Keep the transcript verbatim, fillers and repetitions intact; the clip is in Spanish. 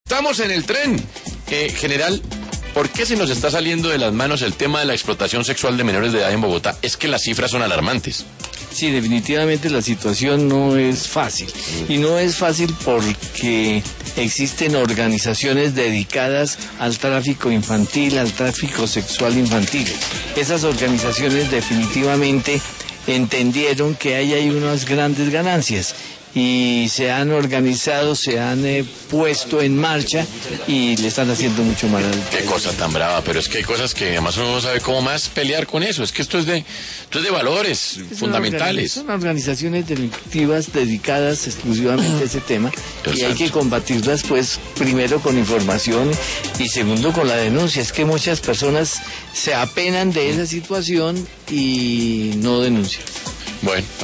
Estamos en el tren. Eh, general, ¿por qué se nos está saliendo de las manos el tema de la explotación sexual de menores de edad en Bogotá? Es que las cifras son alarmantes. Sí, definitivamente la situación no es fácil. Y no es fácil porque existen organizaciones dedicadas al tráfico infantil, al tráfico sexual infantil. Esas organizaciones definitivamente entendieron que ahí hay unas grandes ganancias y se han organizado, se han eh, puesto en marcha y le están haciendo mucho mal al país. Qué cosa tan brava, pero es que hay cosas que además uno no sabe cómo más pelear con eso. Es que esto es de, esto es de valores es fundamentales. Son organizaciones delictivas dedicadas exclusivamente a ese tema. Exacto. Y hay que combatirlas pues primero con información y segundo con la denuncia. Es que muchas personas se apenan de esa situación y no denuncian. Bueno.